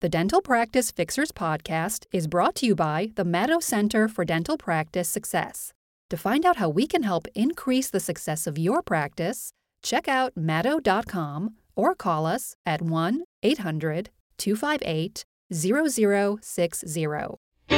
The Dental Practice Fixers podcast is brought to you by the Maddow Center for Dental Practice Success. To find out how we can help increase the success of your practice, check out maddow.com or call us at 1-800-258-0060.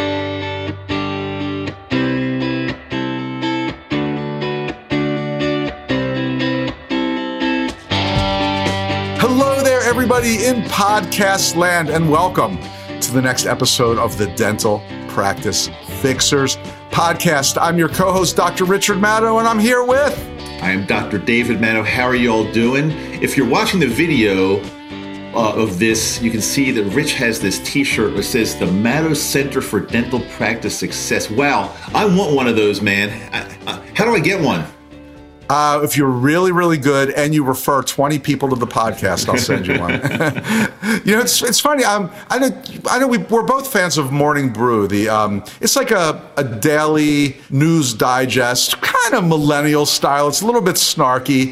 Hello there, everybody in podcast land, and welcome to the next episode of the Dental Practice Fixers podcast. I'm your co-host, Dr. Richard Maddow, and I'm here with... I am Dr. David Maddow. How are you all doing? If you're watching the video of this, you can see that Rich has this t-shirt that says the Maddow Center for Dental Practice Success. Wow, I want one of those, man. How do I get one? If you're really, really good and you refer 20 people to the podcast, I'll send you one. It's funny. I know we're both fans of Morning Brew. It's like a daily news digest, kind of millennial style. It's a little bit snarky,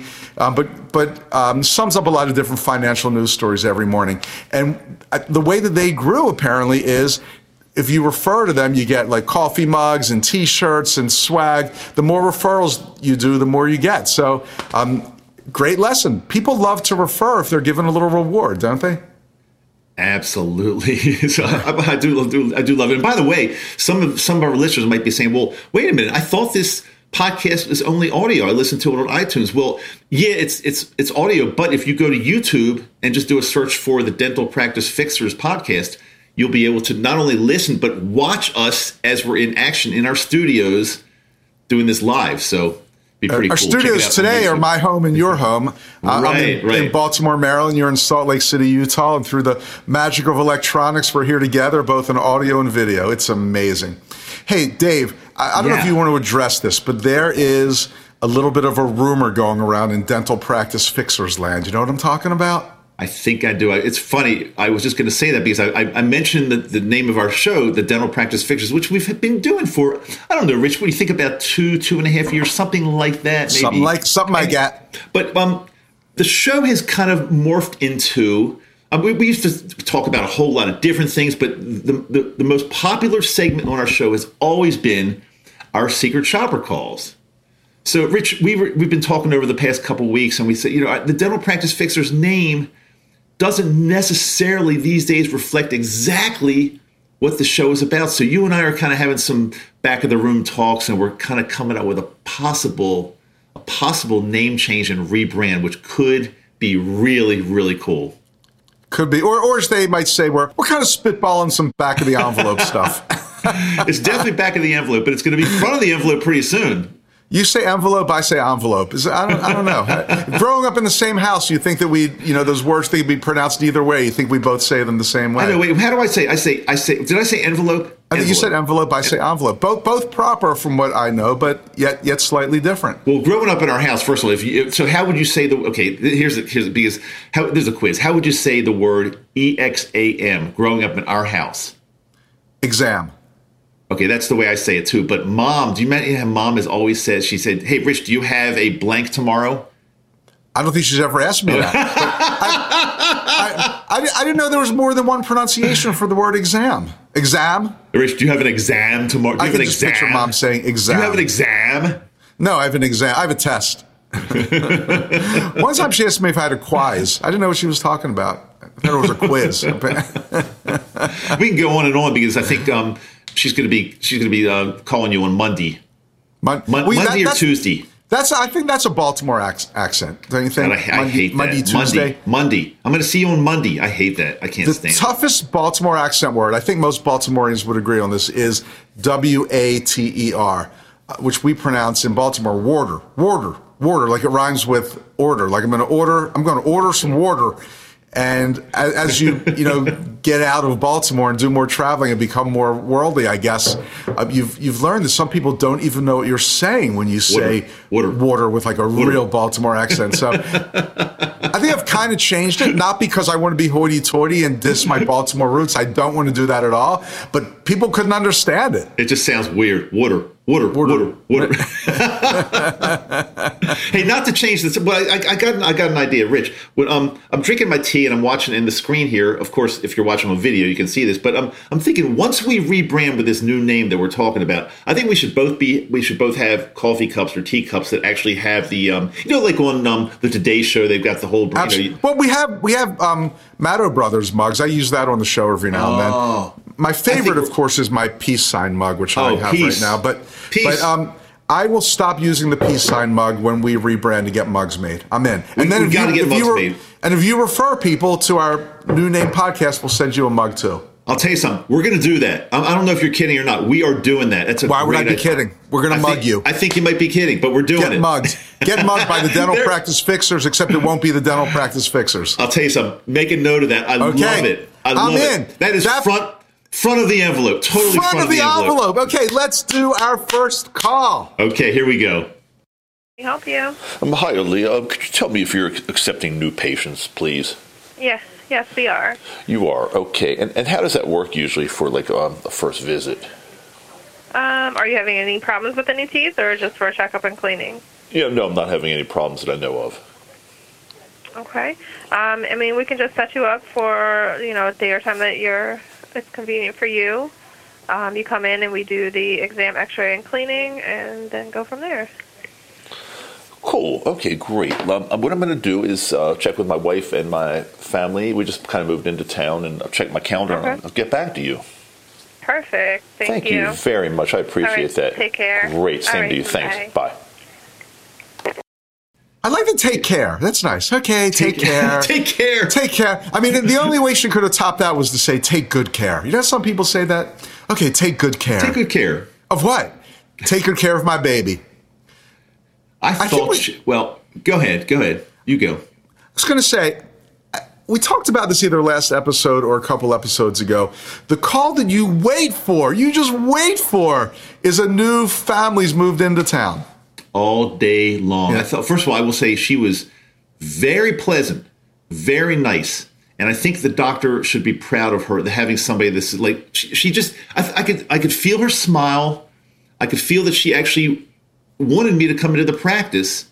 but sums up a lot of different financial news stories every morning. And the way that they grew, apparently, is if you refer to them, you get like coffee mugs and T-shirts and swag. The more referrals you do, the more you get. So, great lesson. People love to refer if they're given a little reward, don't they? Absolutely. So I do love it. And by the way, some of our listeners might be saying, "Well, wait a minute. I thought this podcast is only audio. I listen to it on iTunes." Well, yeah, it's audio. But if you go to YouTube and just do a search for the Dental Practice Fixers podcast, you'll be able to not only listen, but watch us as we're in action in our studios doing this live. So be pretty Our cool. studios today are my home and your home. I'm in Baltimore, Maryland. You're in Salt Lake City, Utah. And through the magic of electronics, we're here together, both in audio and video. It's amazing. Hey, Dave, I don't know if you want to address this, but there is a little bit of a rumor going around in dental practice fixers land. You know what I'm talking about? I think I do. It's funny. I was just going to say that because I mentioned the name of our show, the Dental Practice Fixers, which we've been doing for, I don't know, Rich, what do you think, about 2.5 years, something like that? Maybe. Something like that. But the show has kind of morphed into, we used to talk about a whole lot of different things, but the most popular segment on our show has always been our secret shopper calls. So, Rich, we've been talking over the past couple of weeks, and we said, the Dental Practice Fixers name doesn't necessarily these days reflect exactly what the show is about. So you and I are kind of having some back of the room talks, and we're kind of coming up with a possible name change and rebrand, which could be really, really cool. Could be, or as they might say, we're kind of spitballing some back of the envelope stuff. It's definitely back of the envelope, but it's going to be front of the envelope pretty soon. You say envelope, I say envelope. I don't know. Growing up in the same house, you think that those words could be pronounced either way. You think we both say them the same way. I know. Wait, how do I say? Did I say envelope? I think you said envelope. I say envelope. Both proper from what I know, but yet slightly different. Well, growing up in our house, first of all, so how would you say here's because there's a quiz. How would you say the word EXAM growing up in our house? Exam. Okay, that's the way I say it too. But Mom, do you remember how Mom has always said? She said, "Hey, Rich, do you have a blank tomorrow?" I don't think she's ever asked me that. I didn't know there was more than one pronunciation for the word exam. Exam? Rich, do you have an exam tomorrow? Do you have an exam? Picture Mom saying exam. Do you have an exam? No, I have an exam. I have a test. One time she asked me if I had a quiz. I didn't know what she was talking about. I thought it was a quiz. We can go on and on because I think she's going to be calling you on Monday. Monday or Tuesday. I think that's a Baltimore accent. Don't you think? I hate that. Monday, Tuesday. Monday. I'm going to see you on Monday. I hate that. I can't stand it. The toughest Baltimore accent word, I think most Baltimoreans would agree on this, is WATER, which we pronounce in Baltimore water, like it rhymes with order. Like I'm going to order some water. And as you get out of Baltimore and do more traveling and become more worldly, I guess you've learned that some people don't even know what you're saying when you say water with like a real Baltimore accent. So I think I've kind of changed it, not because I want to be hoity-toity and diss my Baltimore roots. I don't want to do that at all. But people couldn't understand it. It just sounds weird. Water. Water. Hey, not to change this, but I got an idea, Rich. When I'm drinking my tea and I'm watching in the screen here. Of course, if you're watching on video, you can see this. But I'm thinking once we rebrand with this new name that we're talking about, I think we should both have coffee cups or tea cups that actually have the like on the Today Show, they've got the whole. Well, we have Maddow Brothers mugs. I use that on the show every now and then. My favorite, of course, is my peace sign mug, which I have right now. But I will stop using the peace sign mug when we rebrand to get mugs made. I'm in. And then if you refer people to our new name podcast, we'll send you a mug too. I'll tell you something. We're going to do that. I don't know if you're kidding or not. We are doing that. Why would I be kidding? We're going to mug you. I think you might be kidding, but we're doing it. Get mugged. Get mugged by the Dental Practice Fixers, except it won't be the Dental Practice Fixers. I'll tell you something. Make a note of that. I love it. I'm in. That is front of the envelope. Totally front of the envelope. Okay, let's do our first call. Okay, here we go. Can I help you? Hi, Leah. Could you tell me if you're accepting new patients, please? Yes, we are. You are? Okay. And how does that work usually for like a first visit? Are you having any problems with any teeth or just for a checkup and cleaning? Yeah, no, I'm not having any problems that I know of. Okay. I mean, we can just set you up for, a day or time that it's convenient for you. You come in and we do the exam, x-ray, and cleaning, and then go from there. Cool. Okay, great. What I'm going to do is check with my wife and my family. We just kind of moved into town, and I'll check my calendar, and I'll get back to you. Perfect. Thank you. Thank you very much. I appreciate that. Take care. Great. Same to you. Thanks. Bye. I like to take care. That's nice. Okay, take care. Take care. Take care. I mean, the only way she could have topped that was to say, take good care. You know, some people say that? Okay, take good care. Take good care. Of what? Take good care of my baby. I thought well, go ahead. You go. I was going to say, we talked about this either last episode or a couple episodes ago. The call that you just wait for, is a new family's moved into town. All day long. Yeah. I thought, first of all, I will say she was very pleasant, very nice. And I think the doctor should be proud of her, having somebody that's like, she just, I could feel her smile. I could feel that she actually wanted me to come into the practice.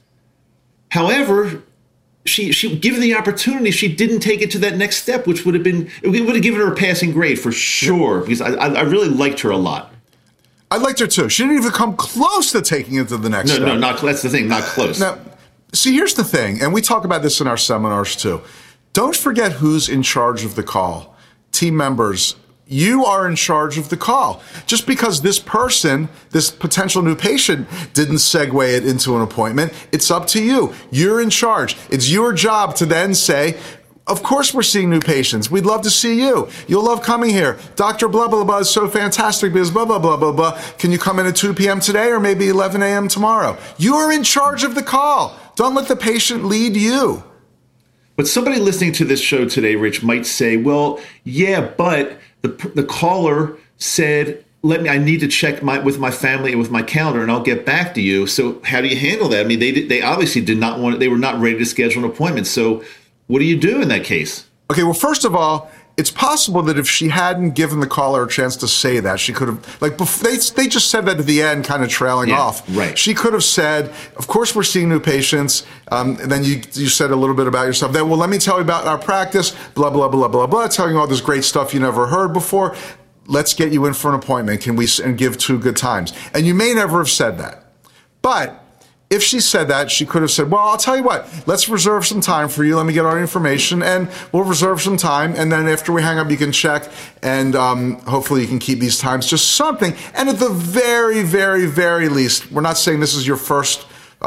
However, she given the opportunity, she didn't take it to that next step, which would have given her a passing grade for sure, because I really liked her a lot. I liked her too. She didn't even come close to taking it to the next step. No, that's the thing, not close. Now, see, here's the thing, and we talk about this in our seminars too. Don't forget who's in charge of the call. Team members, you are in charge of the call. Just because this person, this potential new patient, didn't segue it into an appointment, it's up to you. You're in charge. It's your job to then say, of course we're seeing new patients. We'd love to see you. You'll love coming here. Dr. blah, blah, blah is so fantastic because blah, blah, blah, blah, blah. Can you come in at 2 p.m. today or maybe 11 a.m. tomorrow? You're in charge of the call. Don't let the patient lead you. But somebody listening to this show today, Rich, might say, well, yeah, but the caller said, I need to check with my family and with my calendar, and I'll get back to you. So how do you handle that? I mean, they obviously did not want it. They were not ready to schedule an appointment. So what do you do in that case? Okay, well, first of all, it's possible that if she hadn't given the caller a chance to say that, she could have, they just said that at the end, kind of trailing off. Right. She could have said, of course we're seeing new patients, and then you said a little bit about yourself. Then, well, let me tell you about our practice, blah, blah, blah, blah, blah, telling you all this great stuff you never heard before. Let's get you in for an appointment. And give 2 good times. And you may never have said that. But if she said that, she could have said, well, I'll tell you what, let's reserve some time for you. Let me get our information, and we'll reserve some time. And then after we hang up, you can check, and hopefully you can keep these times. Just something. And at the very, very, very least, we're not saying this is your first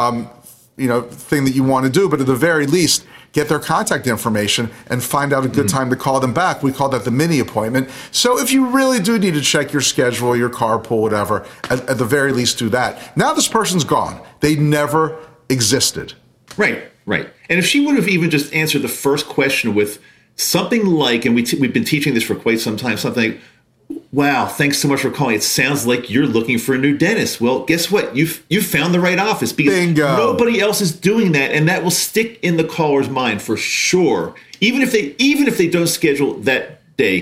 thing that you want to do, but at the very least, get their contact information and find out a good time to call them back. We call that the mini appointment. So if you really do need to check your schedule, your carpool, whatever, at the very least do that. Now this person's gone. They never existed. Right. And if she would have even just answered the first question with something like, and we've been teaching this for quite some time, something like, wow, thanks so much for calling. It sounds like you're looking for a new dentist. Well, guess what? You've found the right office, because nobody else is doing that, and that will stick in the caller's mind for sure. Even if they don't schedule that day,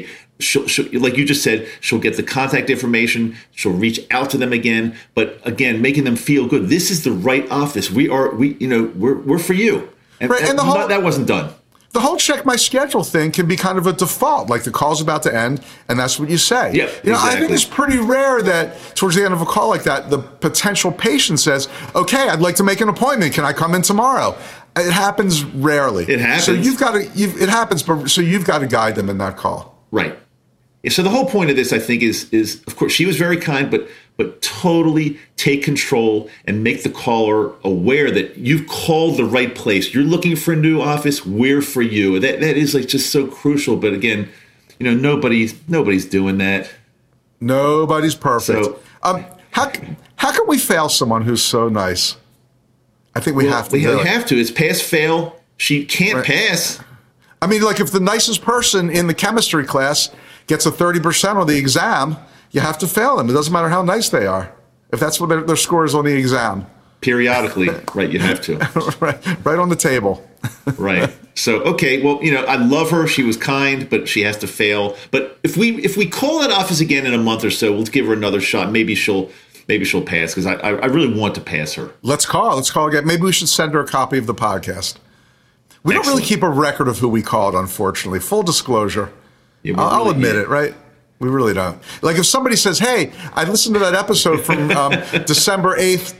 she'll, like you just said, she'll get the contact information. She'll reach out to them again. But again, making them feel good. This is the right office. We're for you. And, right, and that wasn't done. The whole check my schedule thing can be kind of a default, like the call's about to end, and that's what you say. Yeah, exactly. I think it's pretty rare that towards the end of a call like that, the potential patient says, okay, I'd like to make an appointment. Can I come in tomorrow? It happens rarely. It happens. So it happens, but so you've got to guide them in that call. Right. So the whole point of this, I think, is of course, she was very kind, but totally take control and make the caller aware that you've called the right place. You're looking for a new office. We're for you. That is like just so crucial. But again, nobody's doing that. Nobody's perfect. So, how can we fail someone who's so nice? I think we have to. We have to. It's pass fail. She can't pass. I mean, like if the nicest person in the chemistry class gets a 30% on the exam, you have to fail them. It doesn't matter how nice they are. If that's what their score is on the exam. Periodically, right, you have to. right on the table. Right. So, okay, well, I love her. She was kind, but she has to fail. But if we call that office again in a month or so, we'll give her another shot. Maybe she'll pass, because I really want to pass her. Let's call again. Maybe we should send her a copy of the podcast. We don't really keep a record of who we called, unfortunately. Full disclosure. Yeah, I'll admit it, right? We really don't. Like if somebody says, hey, I listened to that episode from December 8th,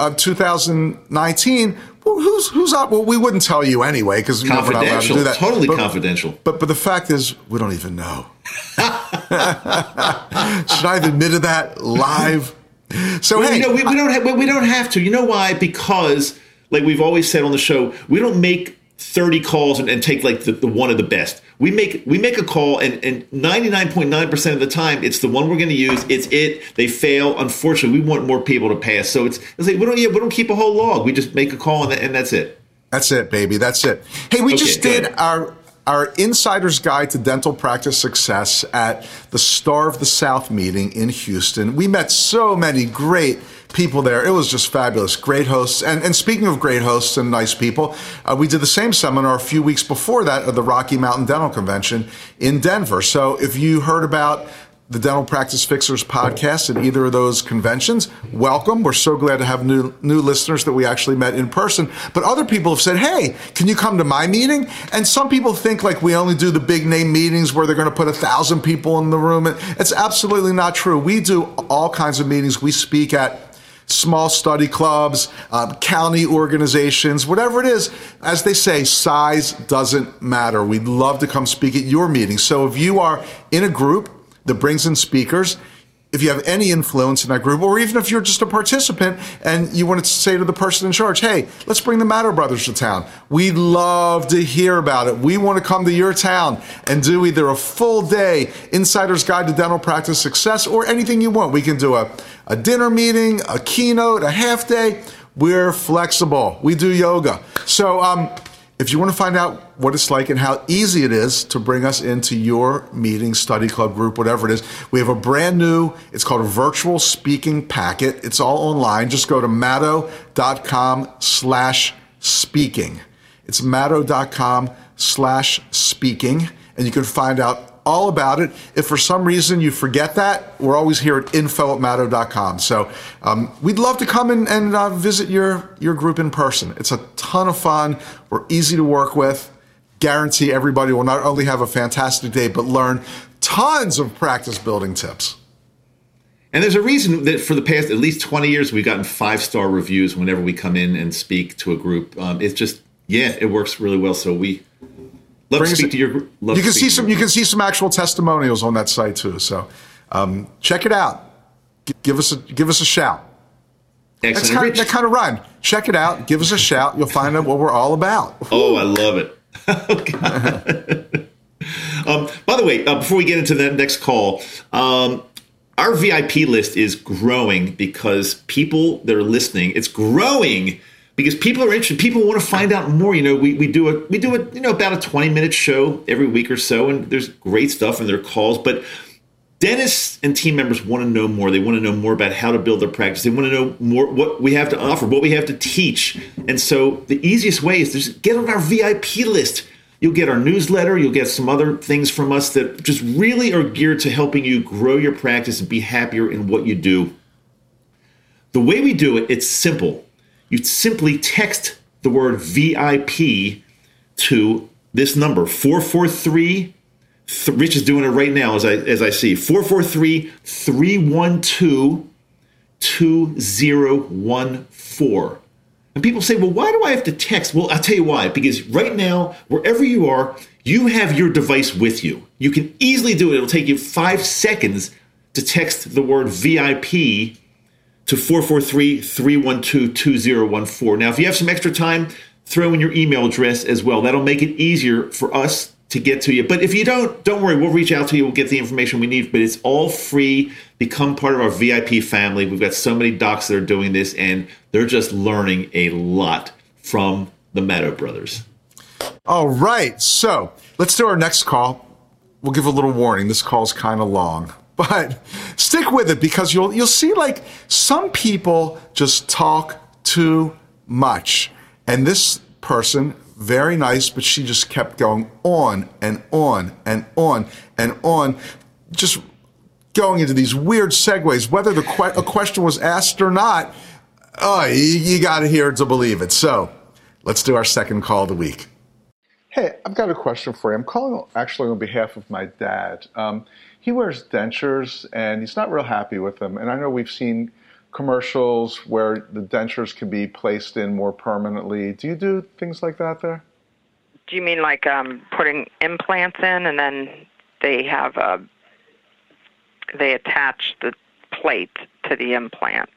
2019. Well, who's up? Well, we wouldn't tell you anyway because we're not allowed to do that. Totally confidential. But the fact is, we don't even know. Should I have admitted that live? So we don't have to. You know why? Because like we've always said on the show, we don't make 30 calls and take like the one of the best. We make a call and 99.9% of the time it's the one we're going to use. They fail. Unfortunately, we want more people to pass. So it's like we don't keep a whole log. We just make a call and that's it. That's it, baby. That's it. Hey, we just did our Insider's Guide to Dental Practice Success at the Star of the South meeting in Houston. We met so many great people there. It was just fabulous. Great hosts. And speaking of great hosts and nice people, we did the same seminar a few weeks before that at the Rocky Mountain Dental Convention in Denver. So if you heard about the Dental Practice Fixers podcast at either of those conventions, welcome. We're so glad to have new listeners that we actually met in person. But other people have said, hey, can you come to my meeting? And some people think like we only do the big name meetings where they're going to put 1,000 people in the room. And it's absolutely not true. We do all kinds of meetings. We speak at small study clubs, county organizations, whatever it is. As they say, size doesn't matter. We'd love to come speak at your meeting. So if you are in a group that brings in speakers, if you have any influence in that group, or even if you're just a participant and you want to say to the person in charge, hey, let's bring the Matter Brothers to town. We'd love to hear about it. We want to come to your town and do either a full day Insider's Guide to Dental Practice Success or anything you want. We can do a dinner meeting, a keynote, a half day. We're flexible. We do yoga. So if you want to find out what it's like and how easy it is to bring us into your meeting, study club, group, whatever it is, we have a brand new, it's called a virtual speaking packet. It's all online. Just go to matto.com/speaking. It's matto.com/speaking, and you can find out all about it. If for some reason you forget that, we're always here at info@matto.com. So we'd love to come and visit your group in person. It's a ton of fun. We're easy to work with. Guarantee everybody will not only have a fantastic day, but learn tons of practice building tips. And there's a reason that for the past at least 20 years, we've gotten 5-star reviews whenever we come in and speak to a group. It's just, it works really well. So we love to speak to your group. You can see some actual testimonials on that site too. So check it out. Give us a shout. Excellent. That kind of rhyme. Check it out. Give us a shout. You'll find out what we're all about. Oh, I love it. By the way, before we get into the next call, our VIP list is growing because people that are listening, it's growing because people are interested. People want to find out more. We do it, about a 20-minute show every week or so, and there's great stuff in their calls. But dentists and team members want to know more. They want to know more about how to build their practice. They want to know more what we have to offer, what we have to teach. And so the easiest way is to just get on our VIP list. You'll get our newsletter. You'll get some other things from us that just really are geared to helping you grow your practice and be happier in what you do. The way we do it, it's simple. You simply text the word VIP to this number, 443. Rich is doing it right now as I see. 443-312-2014. And people say, well, why do I have to text? Well, I'll tell you why. Because right now, wherever you are, you have your device with you. You can easily do it. It'll take you 5 seconds to text the word VIP to 443-312-2014. Now, if you have some extra time, throw in your email address as well. That'll make it easier for us to get to you. But if you don't worry. We'll reach out to you. We'll get the information we need. But it's all free. Become part of our VIP family. We've got so many docs that are doing this, and they're just learning a lot from the Maddow brothers. All right. So let's do our next call. We'll give a little warning. This call's kind of long, but stick with it because you'll see like some people just talk too much. And this person, very nice, but she just kept going on and on and on and on, just going into these weird segues, whether a question was asked or not. Oh, you got to hear it to believe it. So let's do our second call of the week. Hey, I've got a question for you. I'm calling actually on behalf of my dad. He wears dentures, and he's not real happy with them. And I know we've seen commercials where the dentures can be placed in more permanently. Do you do things like that there? Do you mean like putting implants in and then they attach the plate to the implants?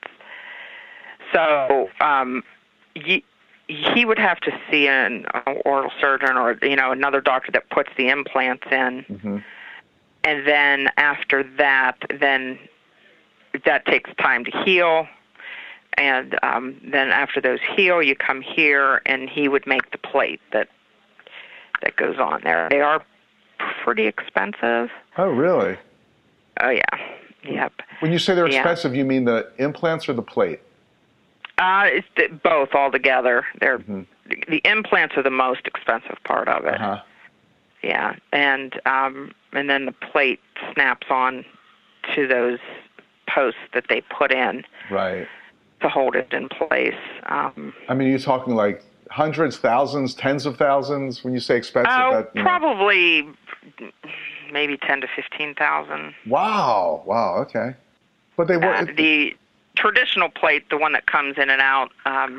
So he would have to see an oral surgeon or another doctor that puts the implants in, and then after that, then that takes time to heal, and then after those heal, you come here, and he would make the plate that goes on there. They are pretty expensive. Oh, really? Oh, yeah. Yep. When you say they're expensive, you mean the implants or the plate? It's both altogether. They're the implants are the most expensive part of it. Yeah, and then the plate snaps on to those posts that they put in, right, to hold it in place. I mean, you're talking like hundreds, thousands, tens of thousands when you say expensive. Probably maybe 10 to 15,000. Wow. Okay, but they were the traditional plate, the one that comes in and out.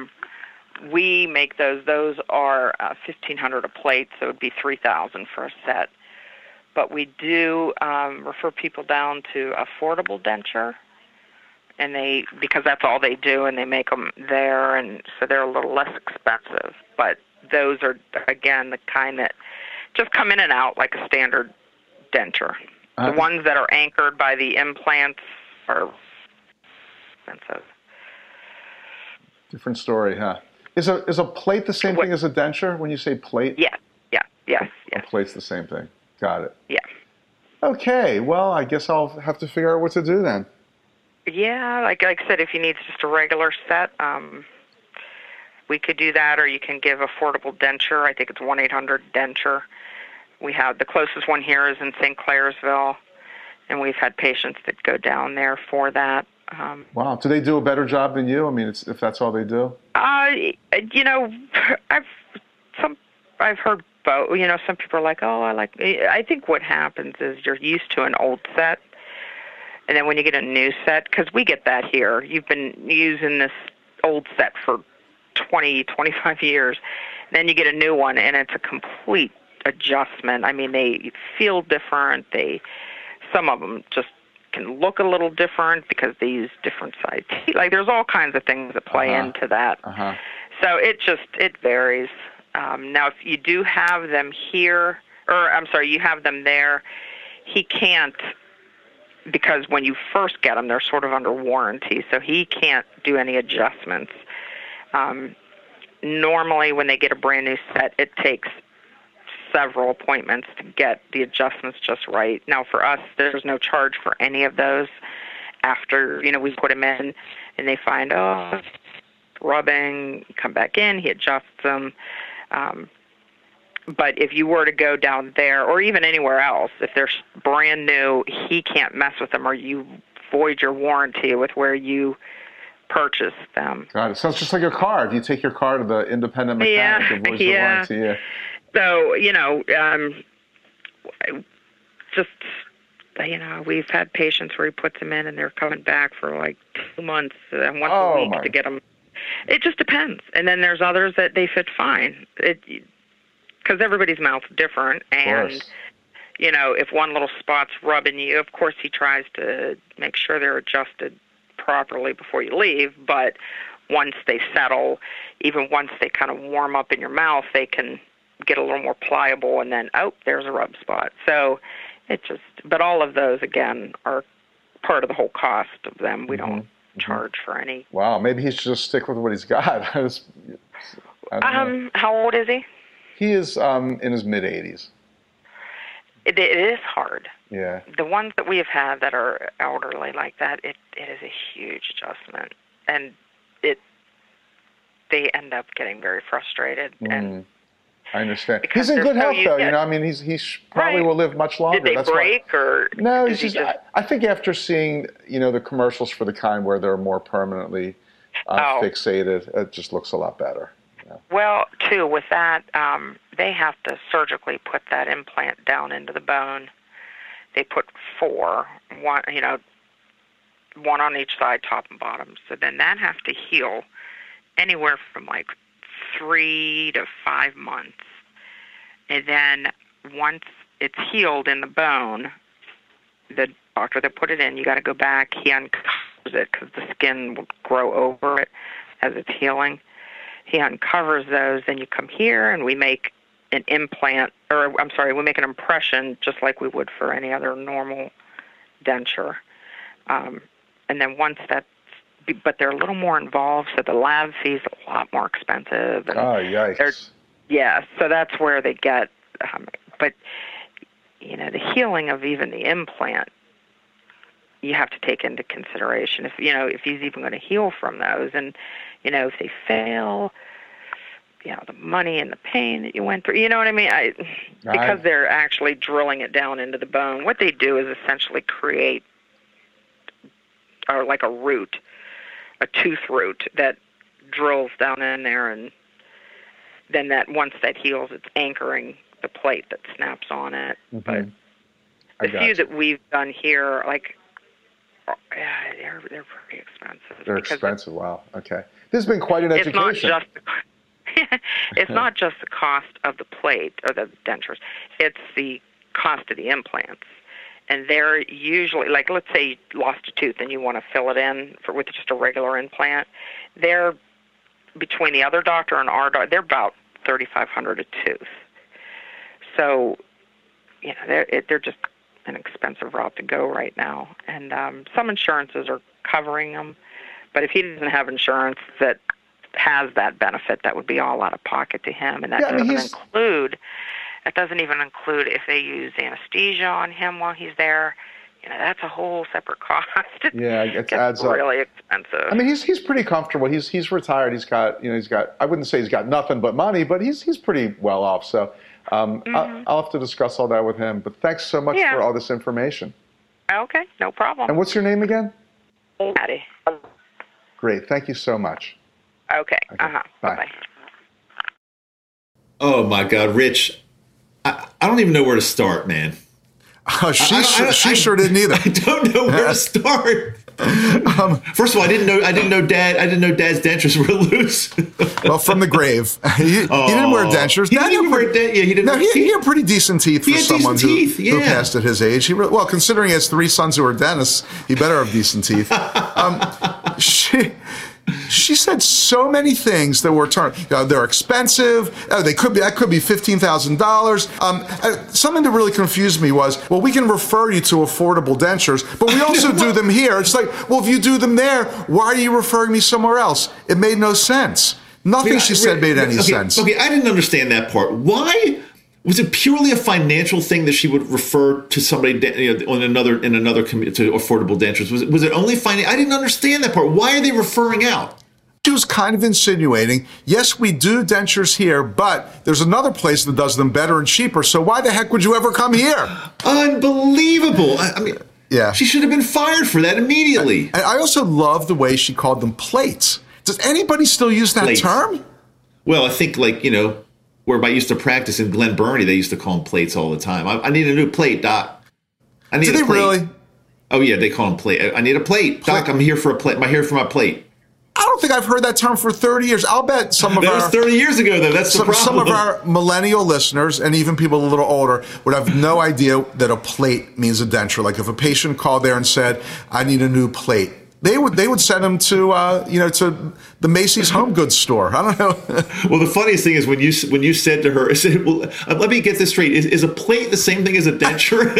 We make those. Those are $1,500 a plate, so it would be $3,000 for a set. But we do refer people down to Affordable Denture, and because that's all they do, and they make them there, and so they're a little less expensive. But those are, again, the kind that just come in and out like a standard denture. The ones that are anchored by the implants are expensive. Different story, huh? Is a plate the same thing as a denture when you say plate? Yes. A plate's the same thing. Got it. Yeah. Okay, well, I guess I'll have to figure out what to do then. Yeah, like I said, if you need just a regular set, we could do that, or you can give Affordable Denture. I think it's 1-800-DENTURE. We have the closest one here is in St. Clairsville, and we've had patients that go down there for that. Wow. Do they do a better job than you? I mean, if that's all they do? I've heard both. Some people are like, I think what happens is you're used to an old set, and then when you get a new set, because we get that here, you've been using this old set for 20, 25 years, then you get a new one, and it's a complete adjustment. I mean, they feel different. Some of them just can look a little different because they use different size teeth. Like, there's all kinds of things that play into that. So it varies. Now, if you do have them here, you have them there, he can't, because when you first get them, they're sort of under warranty, so he can't do any adjustments. Normally, when they get a brand new set, it takes several appointments to get the adjustments just right. Now, for us, there's no charge for any of those. After, we put them in, and they find, rubbing, come back in, he adjusts them. But if you were to go down there, or even anywhere else, if they're brand new, he can't mess with them, or you void your warranty with where you purchased them. Got it. Sounds just like your car. If you take your car to the independent mechanic, it voids the warranty. Yeah. So, just, we've had patients where he puts them in and they're coming back for like 2 months and once a week to get them. It just depends. And then there's others that they fit fine. Because everybody's mouth's different. And, if one little spot's rubbing you, of course he tries to make sure they're adjusted properly before you leave. But once they settle, even once they kind of warm up in your mouth, they can get a little more pliable, and then, there's a rub spot. So but all of those, again, are part of the whole cost of them. We don't charge for any. Wow, maybe he should just stick with what he's got. I don't know. How old is he? He is in his mid-80s. It is hard. Yeah. The ones that we have had that are elderly like that, it is a huge adjustment. And they end up getting very frustrated. And I understand. He's in good health, though. He probably will live much longer. Did they break or? No, he's just. I think after seeing the commercials for the kind where they're more permanently fixated, it just looks a lot better. Yeah. Well, too, with that, they have to surgically put that implant down into the bone. They put 4, one on each side, top and bottom. So then that has to heal anywhere from like 3 to 5 months. And then once it's healed in the bone, the doctor that put it in, you got to go back. He uncovers it because the skin will grow over it as it's healing. He uncovers those, then you come here and we make an implant, we make an impression just like we would for any other normal denture. And then once but they're a little more involved, so the lab fee's a lot more expensive. And yikes. So that's where they get, but, the healing of even the implant, you have to take into consideration if he's even going to heal from those. And, if they fail, the money and the pain that you went through, you know what I mean? Because they're actually drilling it down into the bone, what they do is essentially create like a root, a tooth root that drills down in there, and then once that heals, it's anchoring the plate that snaps on it. But the few that we've done here, they're pretty expensive. They're expensive. Wow. Okay. This has been quite an education. It's not just the cost of the plate or the dentures. It's the cost of the implants. And they're usually, let's say you lost a tooth and you want to fill it in with just a regular implant. They're, between the other doctor and our doctor, they're about $3,500 a tooth. So, they're just an expensive route to go right now. And some insurances are covering them. But if he doesn't have insurance that has that benefit, that would be all out of pocket to him. And that doesn't even include if they use anesthesia on him while he's there. That's a whole separate cost. It adds up. Really expensive. I mean, he's pretty comfortable. He's retired. He's got I wouldn't say he's got nothing but money, but he's pretty well off. So I'll have to discuss all that with him. But thanks so much for all this information. Okay, no problem. And what's your name again? Patty. Great. Thank you so much. Okay. Bye. Bye. Oh my God, Rich. I don't even know where to start, man. Oh, she sure didn't either. I don't know where to start. First of all, I didn't know Dad's dentures were loose. Well, from the grave, he didn't wear dentures. He didn't wear dentures. Yeah, he didn't. No, he had pretty decent teeth for someone who passed at his age. Considering he has 3 sons who are dentists, he better have decent teeth. She said so many things that were turned. They're expensive. That could be $15,000. Something that really confused me was, well, we can refer you to affordable dentures, but we also do them here. It's like, well, if you do them there, why are you referring me somewhere else? It made no sense. Nothing she said made any sense. Okay, I didn't understand that part. Why? Was it purely a financial thing that she would refer to somebody in another community to affordable dentures? Was it only financial? I didn't understand that part. Why are they referring out? She was kind of insinuating, yes, we do dentures here, but there's another place that does them better and cheaper, so why the heck would you ever come here? Unbelievable. I mean, yeah. She should have been fired for that immediately. And I also love the way she called them plates. Does anybody still use that term? Well, I think where I used to practice in Glen Burnie, they used to call them plates all the time. I need a new plate, Doc. I need a plate. Did they really? Oh, yeah, they call them plate. I need a plate. Doc, I'm here for a plate. I'm here for my plate. I don't think I've heard that term for 30 years. I'll bet some of that was 30 years ago, though. That's the problem. Some of our millennial listeners, and even people a little older, would have no idea that a plate means a denture. Like if a patient called there and said, I need a new plate, they would send them to to the Macy's Home Goods store. I don't know. Well, the funniest thing is when you said to her, I said, "Well, let me get this straight. Is a plate the same thing as a denture?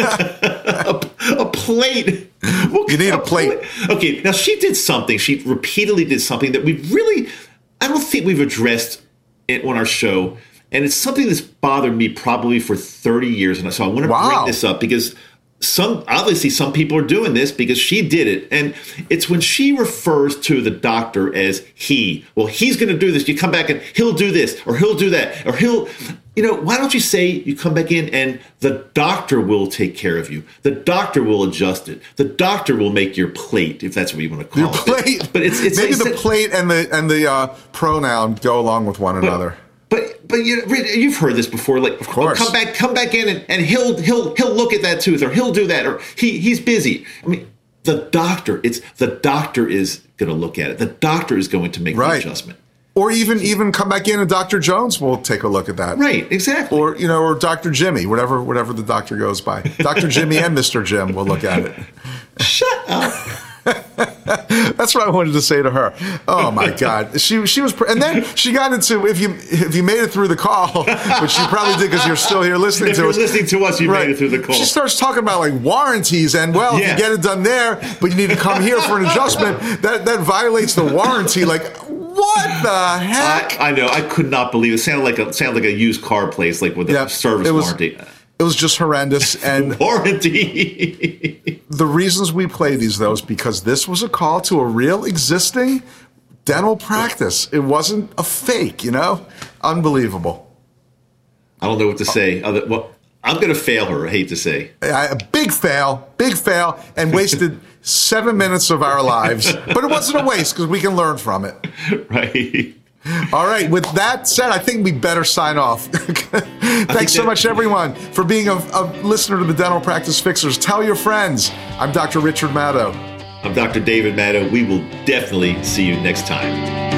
a plate? You need a plate." Okay, now she did something. She repeatedly did something that I don't think we've addressed it on our show, and it's something that's bothered me probably for 30 years. And so I want to bring this up because. Some people are doing this because she did it. And it's when she refers to the doctor as he. Well, he's going to do this. You come back and he'll do this or he'll do that or why don't you say you come back in and the doctor will take care of you. The doctor will adjust it. The doctor will make your plate, if that's what you want to call it. Your plate. But it's maybe the plate and the pronoun go along with one another. But you've heard this before. Like, of course, come back in and he'll look at that tooth or he'll do that or he's busy. I mean, the doctor is going to look at it. The doctor is going to make the adjustment. Or even come back in and Dr. Jones will take a look at that. Right, exactly. Or Dr. Jimmy, whatever the doctor goes by. Dr. Jimmy and Mr. Jim will look at it. Shut up. That's what I wanted to say to her. Oh my God, she was, and then she got into if you made it through the call, which you probably did because you're still here listening to us. If you're listening to us, you made it through the call. She starts talking about like warranties and if you get it done there, but you need to come here for an adjustment. That violates the warranty. Like what the heck? I know. I could not believe it. Sounded like a used car place, like with a service warranty. It was just horrendous. And warranty. The reasons we play these, though, is because this was a call to a real existing dental practice. It wasn't a fake, Unbelievable. I don't know what to say. Well, I'm going to fail her, I hate to say. A big fail, and wasted 7 minutes of our lives. But it wasn't a waste because we can learn from it. Right. All right. With that said, I think we better sign off. Thanks so much, everyone, for being a listener to the Dental Practice Fixers. Tell your friends. I'm Dr. Richard Maddow. I'm Dr. David Maddow. We will definitely see you next time.